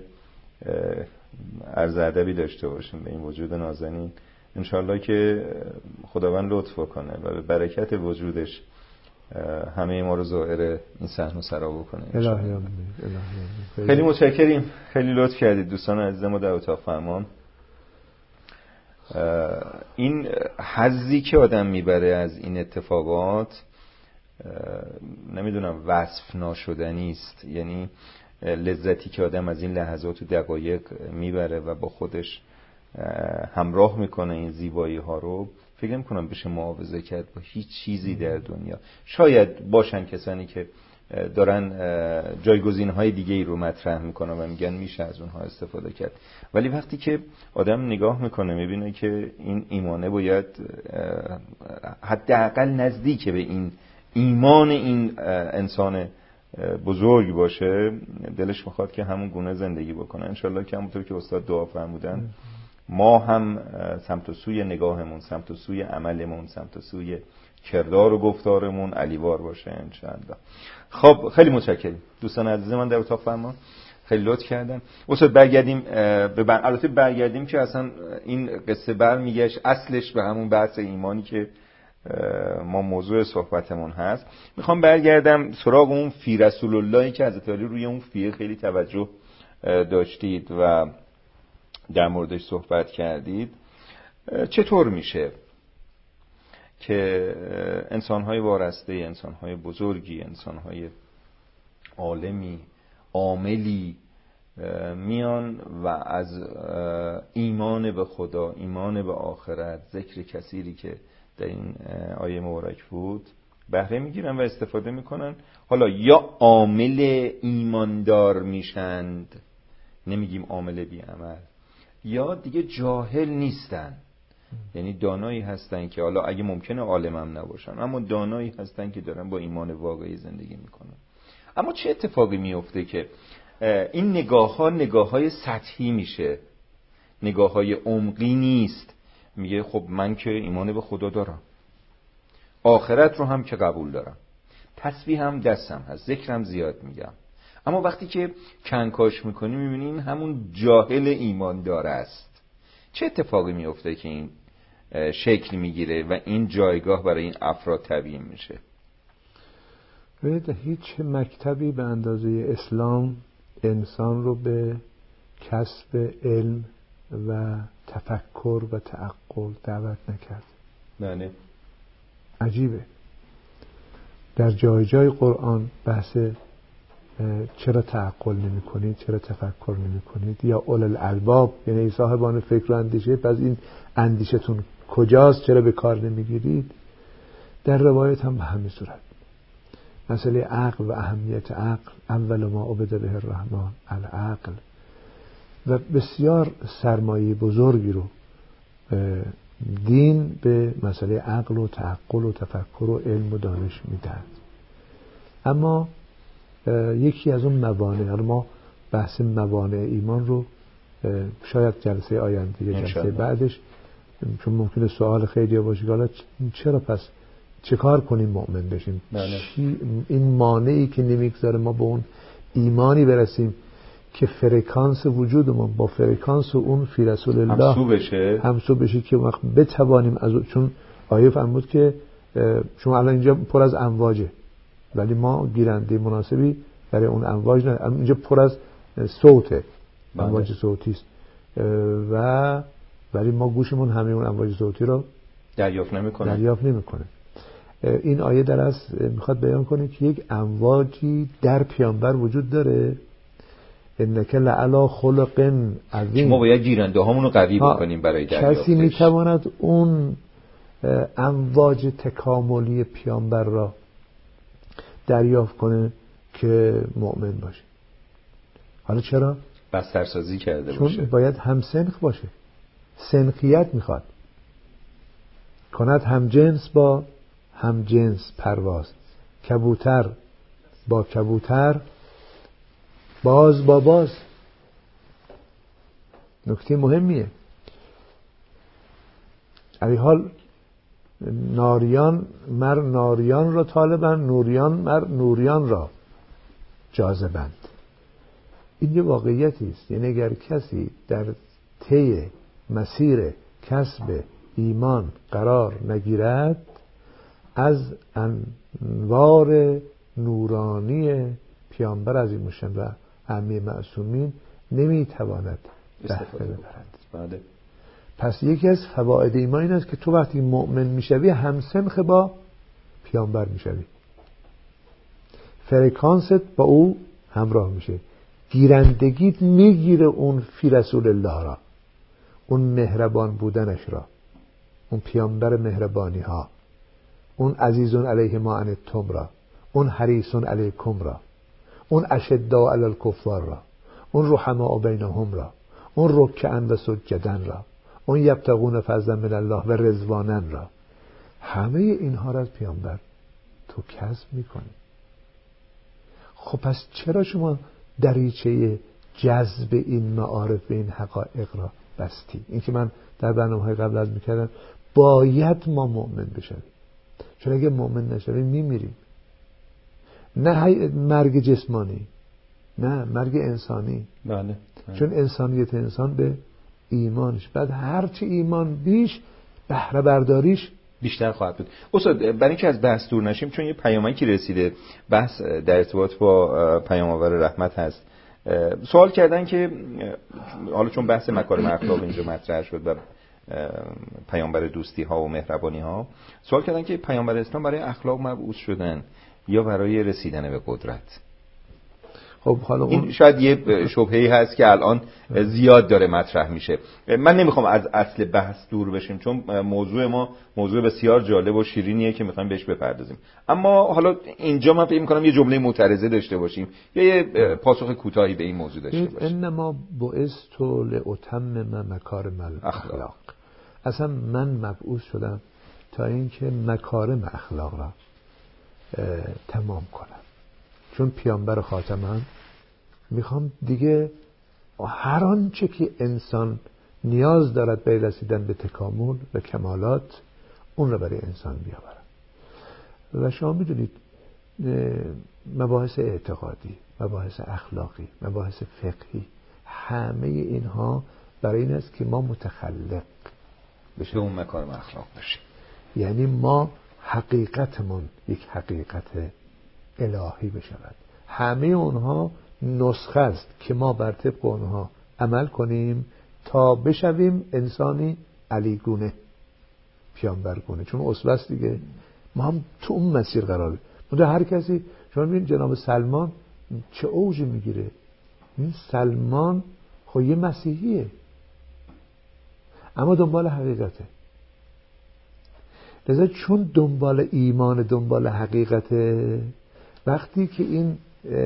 عرض ادبی داشته باشیم به این وجود نازنین. انشالله که خداوند لطف کنه و به برکت وجودش همه ما رو ظاهر این صحن و سرا بکنه. الهی آمین. خیلی متشکریم، خیلی لطف کردید دوستان عزیز ما در اتاق فرمان. این حظی که آدم میبره از این اتفاقات نمیدونم وصف ناشدنی است، یعنی لذتی که آدم از این لحظات و دقایق میبره و با خودش همراه میکنه این زیبایی ها رو، فکر نمی‌کنم بشه معاوضه کرد با هیچ چیزی در دنیا. شاید باشن کسانی که دارن جایگزین‌های دیگه‌ای رو مطرح میکنن و میگن میشه از اونها استفاده کرد، ولی وقتی که آدم نگاه میکنه میبینه که این ایمانه باید حداقل نزدیک به این ایمان این انسان بزرگ باشه دلش میخواد که همون گونه زندگی بکنه. انشالله که همونطور که استاد دعا فرمودن ما هم سمت و سوی نگاهمون، سمت و سوی عملمون، سمت و سوی کردار و گفتارمون علیوار باشه انشالله. خب خیلی متشکرم دوستان عزیز من در اتاق فرمان، خیلی لطف کردن. استاد برگردیم به بر... البته برگردیم که اصلا این قصه برمیگشت اصلش به همون بحث ایمانی که ما موضوع صحبتمون هست. میخوام برگردم سراغ اون فی رسول اللهی که حضرت علی روی اون فیه خیلی توجه داشتید و در موردش صحبت کردید. چطور میشه که انسانهای وارسته، انسانهای بزرگی، انسانهای عالمی، عاملی میان و از ایمان به خدا، ایمان به آخرت، ذکر کثیری که در این آیه مبارک بود بهره میگیرن و استفاده میکنن. حالا یا عامل ایماندار میشند، نمیگیم عامل بی عمل، یا دیگه جاهل نیستن، یعنی دانایی هستن که حالا اگه ممکنه عالم هم نباشن اما دانایی هستن که دارن با ایمان واقعی زندگی میکنن. اما چه اتفاقی میفته که این نگاه ها نگاه های سطحی میشه، نگاه های عمقی نیست؟ میگه خب من که ایمان به خدا دارم، آخرت رو هم که قبول دارم، تسبیح هم دستم هست، ذکرم زیاد میگم، اما وقتی که کنکاش میکنی میبینین همون جاهل ایماندار است. چه اتفاقی میفته که این شکل میگیره و این جایگاه برای این افراد تعیین میشه؟ ببینید هیچ مکتبی به اندازه اسلام انسان رو به کسب علم و تفکر و تعقل دعوت نکرد. بله. عجیبه در جای جای قرآن بحث چرا تعقل نمی کنید، چرا تفکر نمی کنید، یا اول الالباب یعنی صاحبان فکر و اندیشه، پس این اندیشتون کجاست، چرا به کار نمی گیرید؟ در روایت هم به همین صورت. مسئله عقل و اهمیت عقل، اول ما عبد به الرحمن العقل، و بسیار سرمایه بزرگی رو دین به مسئله عقل و تعقل و تفکر و علم و دانش میدهد. اما یکی از اون موانع، ما بحث موانع ایمان رو شاید جلسه آینده یا جلسه بعدش، چون ممکنه سوال خیلی باشه که حالا چرا پس چه کار کنیم مؤمن بشیم؟ چی این مانعی که نمیگذاره ما به اون ایمانی برسیم که فرکانس وجودمون با فرکانس اون فی رسول الله همسو بشه همسو بشه که وقت بتوانیم از، چون آیه فرمود که شما الان اینجا پر از امواجه ولی ما گیرنده مناسبی برای اون امواج نه، اینجا پر از صوته، امواج صوتی است و ولی ما گوشمون همه اون امواج صوتی رو دریافت نمیکنه دریافت نمیکنه. این آیه در اصل میخواد بیان کنه که یک امواجی در پیامبر وجود داره، انک لعلی خلق عظیم، ما باید گیرنده هامون رو قوی بکنیم برای دریافتش. کسی میتواند اون امواج تکاملی پیامبر را دریافت کنه که مؤمن باشه. حالا چرا؟ بسترسازی کرده چون باشه، چون باید هم سنخ باشه، سنخیت میخواد، کند هم جنس با هم جنس پرواز، کبوتر با کبوتر، باز با باز. نکته مهمیه. علی حال ناریان مر ناریان را طالبن، نوریان مر نوریان را جاذبند. این یه واقعیتی است. یعنی اگر کسی در طی مسیر کسب ایمان قرار نگیرد، از انوار نورانی پیامبر عظیم الشأن و ائمه معصومین نمیتواند بهره ببرد. بله. پس یکی از فواید ایمان این است که تو وقتی مؤمن میشوی همسنخ با پیامبر میشوی، فرکانست با او همراه میشه، گیرندگیت میگیره اون فی رسول الله را، اون مهربان بودنش را، اون پیامبر مهربانی ها، اون عزیزون علیه ما عنتم را، اون حریصون علیکم را، اون اشداء علی الکفار را، اون رحماء بینهم را، اون رکعا و سجدن را، اون یبتغون فضلا من الله و رضوانا را. همه اینها را از پیامبر تو کسب میکنی. خب پس چرا شما دریچه جذب این معارف به این حقایق را بستی؟ این که من در برنامه‌های قبل از میکردم باید ما مؤمن بشویم، چون اگه مؤمن نشویم میمیریم. نه مرگ جسمانی، نه مرگ انسانی. بله. چون انسانیت انسان به ایمانش، بعد هرچی ایمان بیش بهره برداریش بیشتر خواهد بود. استاد برای اینکه از بحث دور نشیم، چون یه پیامکی که رسیده بحث در ارتباط با پیام آور رحمت هست، سوال کردن که حالا چون بحث مکارم اخلاق اینجا مطرح شد و پیامبر دوستی ها و مهربانی ها، سوال کردن که پیامبر اسلام برای اخلاق مبعوث شدن یا برای رسیدن به قدرت؟ خب حالا اون این شاید یه شبهه‌ای هست که الان زیاد داره مطرح میشه. من نمیخوام از اصل بحث دور بشیم، چون موضوع ما موضوع بسیار جالب و شیرینیه که میخوایم بهش بپردازیم. اما حالا اینجا من فکر می‌کنم یه جمله معترضه داشته باشیم یا یه پاسخ کوتاهی به این موضوع داشته باشیم. انما بعثت لاتمم مکارم الاخلاق. اصلا من مبعوث شدم تا اینکه مکارم اخلاق را تمام کنم، چون پیامبر خاتمم. میخوام دیگه هر آنچه که انسان نیاز دارد به رسیدن به تکامل و کمالات اون را برای انسان بیاورم. و شما میدونید مباحث اعتقادی، مباحث اخلاقی، مباحث فقهی، همه اینها برای این است که ما متخلق بشه اون مکارم اخلاق بشه. یعنی ما حقیقتمون یک حقیقت الهی بشود. همه اونها نسخه است که ما بر طبق اونها عمل کنیم تا بشویم انسانی علیگونه، پیامبرگونه، چون اسوه است دیگه. ما هم تو اون مسیر قراره. منتها هر کسی، شما ببینید جناب سلمان چه اوجی میگیره. این سلمان خب یه مسیحیه اما دنبال حقیقته. لذا چون دنبال ایمان، دنبال حقیقته، وقتی که این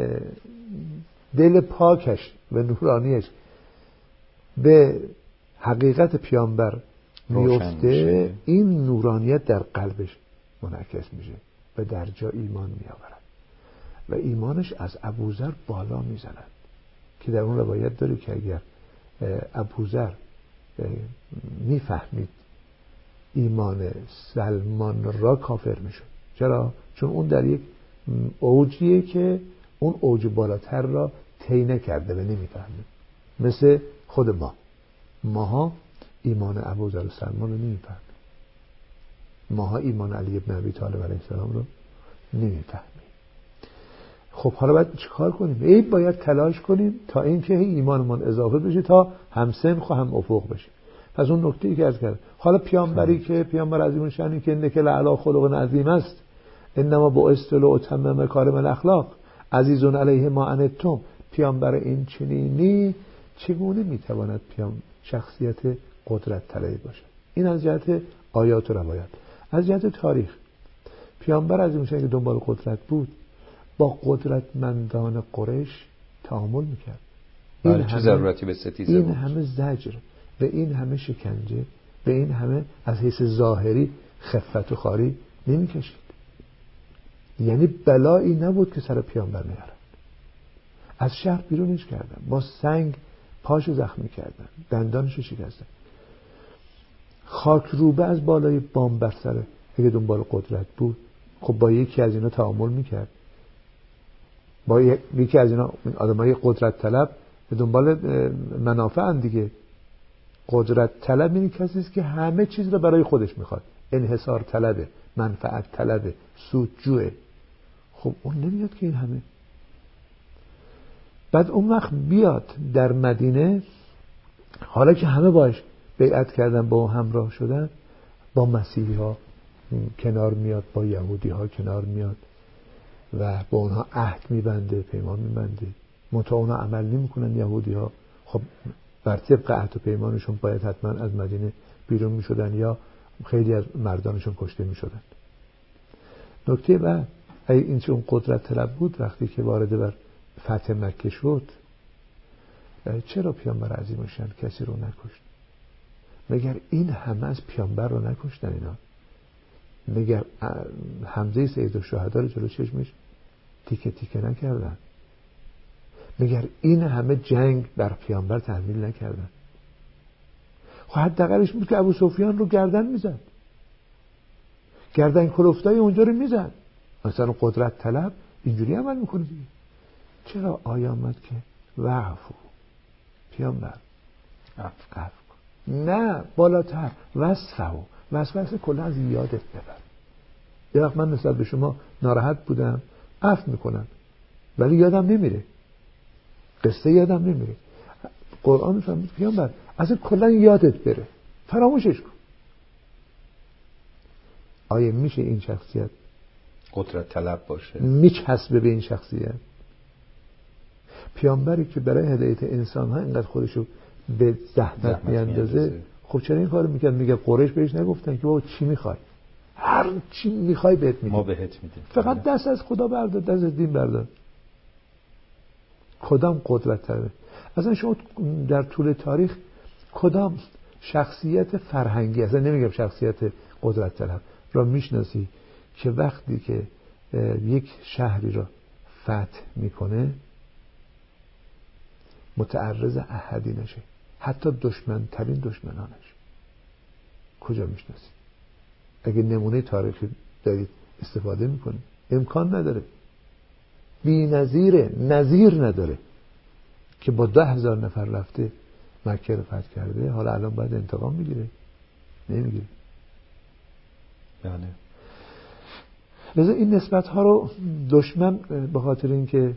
دل پاکش و نورانیش به حقیقت پیامبر میفته، این نورانیت در قلبش منعکس میشه و در جا ایمان میآورد و ایمانش از ابوذر بالا میزند، که در اون روایت داره که اگر ابوذر میفهمید ایمان سلمان را کافر میشد. چرا؟ چون اون در یک اوجیه که اون اوج بالاتر را طی نکرده و نمیفهمه. مثل خود ما ماها ایمان ابوذر و سلمان رو نمیفهمیم، ماها ایمان علی ابن ابی طالب علیه السلام رو نمیفهمیم. خب حالا باید چیکار کنیم؟ ای باید تلاش کنیم تا اینکه ایمانمون اضافه بشه تا هم سنخ و هم افق بشه. پس اون نکته‌ای که از کرد، حالا پیامبری که پیامبر عظیم الشأنی که انک لعلی خلق عظیم است، انما بعثت لاتمم مکارم الاخلاق عزیز علیه ما عنتم، پیامبر این چنینی چگونه میتواند پیام شخصیت قدرت طلبی باشد؟ این از جهت آیات و روایات. از جهت تاریخ، پیامبر عظیم الشأن که دنبال قدرت بود با قدرتمندان قریش تعامل میکرد. این چه ضرورتی به ستیزه این بود؟ همه زجر، به این همه شکنجه، به این همه از حیث ظاهری خفت و خواری نمیکشید. یعنی بلایی نبود که سر پیامبر نیارن. از شهر بیرونش کردن، با سنگ پاشو زخمی کردن، دندانشو شکستن، خاک روبه از بالای بام بر سره. اگه دنبال قدرت بود خب با یکی از اینا تعامل میکرد، با یکی از اینا آدمای قدرت طلب به دنبال منافع ان دیگه. قدرت طلب این کسی است که همه چیز رو برای خودش میخواد، انحصار طلبه، منفعت طلبه، سودجوه. خب اون نمیاد که این همه. بعد اون وقت بیاد در مدینه، حالا که همه باش بیعت کردن، با همراه شدن، با مسیحی ها کنار میاد، با یهودی ها کنار میاد و با اونها عهد میبنده، پیمان میبنده. منتها اونها عمل نمیکنن یهودی ها. خب بر طبق عهد و پیمانشون باید حتما از مدینه بیرون میشدن یا خیلی از مردانشون کشته میشدن. نکته بعد، این چه اون قدرت طلب بود، وقتی که وارد بر فتح مکه شد، چرا پیامبر عظیم الشأن کسی رو نکشت؟ مگر این همه از پیامبر رو نکشتن اینا؟ مگر حمزه سید الشهدا رو جلو چشمش تیکه تیکه نکردن؟ مگر این همه جنگ بر پیامبر تحمیل نکردن؟ خب حداقلش بود که ابو سفیان رو گردن میزد، گردن کلفتای اونجا رو میزد. مثلا قدرت طلب اینجوری عمل میکنه دیگه. چرا آیا آمد که وعفو پیامبر عفو کن؟ نه، بالاتر وصفه وصفه کلا از یادت ببر. یه وقت من نسبت به شما ناراحت بودم، عفو میکنم، ولی یادم نمیره، قصه یادم نمیره. قرآن میفهمید پیامبر اصلا کلا یادت بره، فراموشش کن. آیا میشه این شخصیت قدرت طلب باشه؟ میچسبه به این شخصیت؟ پیامبری که برای هدایت انسان ها اینقدر خودشو به زحمت میاندازه، خب چرا این کارو میکنه؟ میگه قریش بهش نگفتن که بابا چی میخوای؟ هر چی میخوای بهت میدیم، ما بهت میدیم، فقط دست از خدا بردار، دست از دین بردار. کدام قدرت طلبه؟ اصلا شما در طول تاریخ کدام شخصیت فرهنگی، اصلا نمیگم شخصیت قدرت طلب، را میشناسی که وقتی که یک شهری را فتح میکنه متعرض احدی نشه، حتی دشمن ترین دشمنانش؟ کجا میشناسید؟ اگه نمونه تاریخی دارید استفاده میکنید. امکان نداره، بی نظیره، نظیر نداره که با ده هزار نفر رفته مکه رو فتح کرده، حالا الان باید انتقام میگیره؟ نمیگیره. بله. لذا این نسبت ها رو دشمن به خاطر اینکه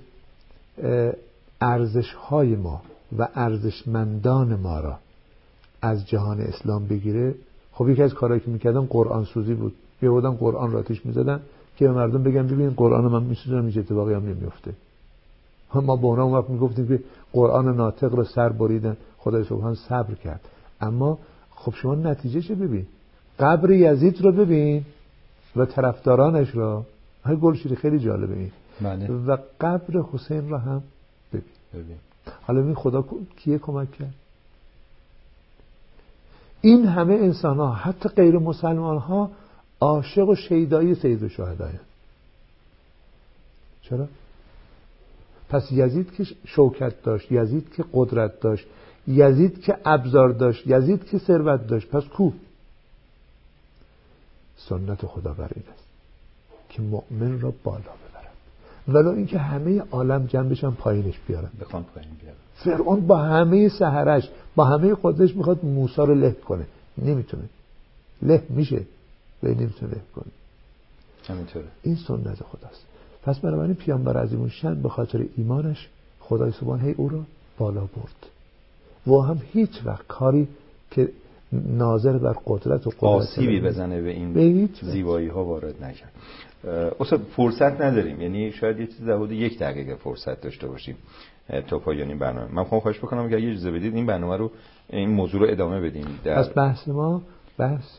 ارزش های ما و ارزشمندان ما را از جهان اسلام بگیره، خب یکی از کارهایی که میکردن قرآن سوزی بود. بیاودن قرآن را آتش میزدن که مردم بگن ببین قرآن من میسوزونم، هیچ اتفاقی هم نمیفته. ما با اونها وقت میگفتیم که قرآن ناطق رو سر بریدن، خدای سبحان صبر کرد. اما خب شما نتیجه چه ببین؟ قبر یزید رو ببین و طرفدارانش را، های گلشیری خیلی جالبه این. بله. و قبر حسین را هم ببین. ببین. حالا این خدا کیه کمک کرد؟ این همه انسان ها، حتی غیر مسلمان ها، عاشق و شیدایی سید الشهدا هستند. چرا؟ پس یزید که شوکت داشت، یزید که قدرت داشت، یزید که ابزار داشت، یزید که ثروت داشت، پس کو؟ سنت خدا بر این است که مؤمن را بالا ببرد، ولو اینکه همه عالم جمع بشن پایینش بیارن، بخوان پایین بیارن. فرعون با همه سحرش، با همه قدرتش میخواد موسی رو له کنه، نمیتونه. له میشه ولی نمیتونه له کنه. همینطوره. این سنت خداست. پس بنابراین پیامبر عظیم الشأن به خاطر ایمانش خدای سبحان هی او را بالا برد و هم هیچ وقت کاری که ناظر بر قدرت و قدرت آسیبی بزنه به این زیبایی ها وارد نکرد. اصلا فرصت نداریم، یعنی شاید یه چیز در حدود یک دقیقه فرصت داشته باشیم تا پایان برنامه. من خواهم خواهش بکنم اگر اجازه بدید این برنامه رو، این موضوع رو ادامه بدیم. در پس بحث ما بحث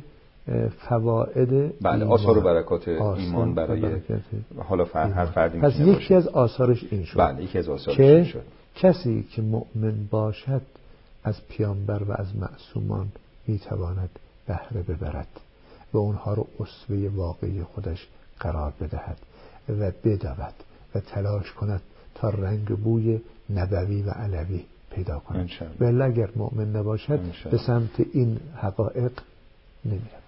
فواید، بله، آثار و برکات ایمان برای حالا فر... هر فردی میتونه باشه. پس یکی از آثارش این شد. بله، یکی از آثارش که این شد. کسی که مؤمن باشد از پیامبر و از معصومان میتواند بهره ببرد و اونها رو اسوه واقعی خودش قرار بدهد و بدود و تلاش کند تا رنگ بوی نبوی و علوی پیدا کند. ولی اگر مؤمن نباشد به سمت این حقایق نمیرود.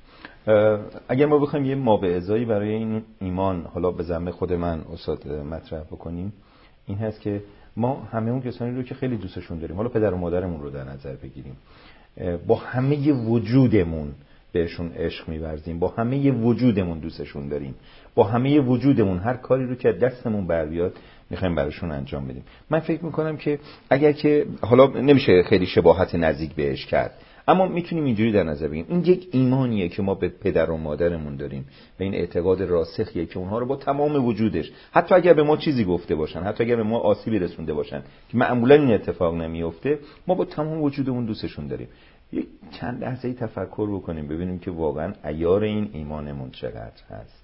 اگر ما بخوایم یه مابعظه‌ای برای این ایمان حالا به ذم خود من استاد مطرح بکنیم، این هست که ما همه اون کسانی رو که خیلی دوستشون داریم، حالا پدر و مادرمون رو در نظر بگیریم، با همه وجودمون بهشون عشق می‌ورزیم، با همه وجودمون دوستشون داریم، با همه وجودمون هر کاری رو که دستمون بر بیاد می‌خوایم براشون انجام بدیم. من فکر می‌کنم که اگر که حالا نمیشه خیلی شباهت نزدیک بهش کرد، اما میتونیم اینجوری در نظر بگیریم این یک ایمانیه که ما به پدر و مادرمون داریم و این اعتقاد راسخیه که اونها رو با تمام وجودش، حتی اگر به ما چیزی گفته باشن، حتی اگر به ما آسیبی رسونده باشن که معمولا این اتفاق نمیفته، ما با تمام وجودمون دوستشون داریم. یک چند لحظه‌ای تفکر بکنیم ببینیم که واقعا عیار این ایمانمون چقدر هست.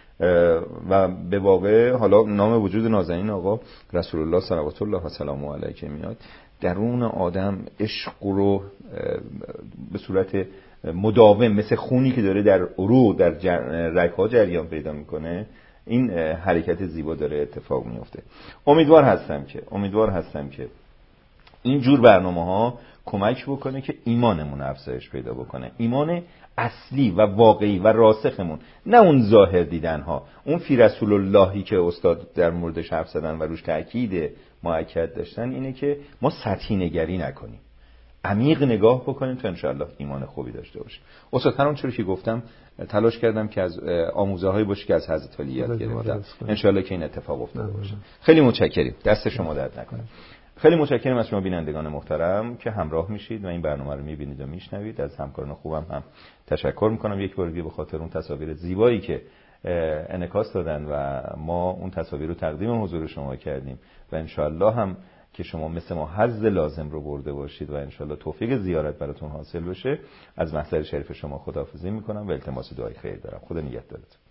و به واقع حالا نام وجود نازنین آقا رسول الله صلوات الله و سلامه علیه میاد، درون آدم عشق رو به صورت مداوم مثل خونی که داره در عروق در رگ‌ها جریان پیدا میکنه این حرکت زیبا داره اتفاق میفته. امیدوار هستم که امیدوار هستم که این جور برنامه‌ها کمک بکنه که ایمانمون افزایش پیدا بکنه، ایمان اصلی و واقعی و راسخمون، نه اون ظاهر دیدن‌ها، اون فی رسول اللهی که استاد در موردش حرف زدن و روش تاکید مؤکد داشتن، اینه که ما سطحی نگری نکنیم، عمیق نگاه بکنیم تا انشاءالله ایمان خوبی داشته باشیم. استاد هر اونچوری که گفتم تلاش کردم که از آموزه‌هایی باشه که از حضرت علی یاد گرفتم، انشاءالله که این اتفاق افتاده باشه. خیلی متشکریم، دست شما درد نکنه. خیلی متشکرم از شما بینندگان محترم که همراه میشید و این برنامه رو میبینید و میشنوید. از همکاران خوبم هم تشکر میکنم یک بار دیگه به خاطر اون تصاویر زیبایی که انعکاس دادن و ما اون تصاویر رو تقدیم حضور شما کردیم و انشاءالله هم که شما مثل ما حظ لازم رو برده باشید و انشاءالله توفیق زیارت براتون حاصل بشه. از محضر شریف شما خداحافظی میکنم و التماس دعای خیر دارم. خدا نگهدارتون.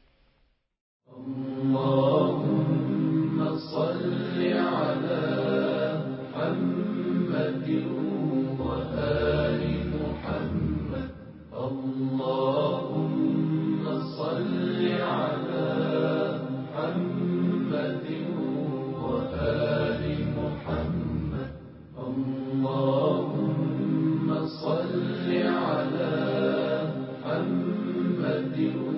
اللهم صل على محمد وآل محمد. اللهم صل على محمد وآل محمد. اللهم صل على محمد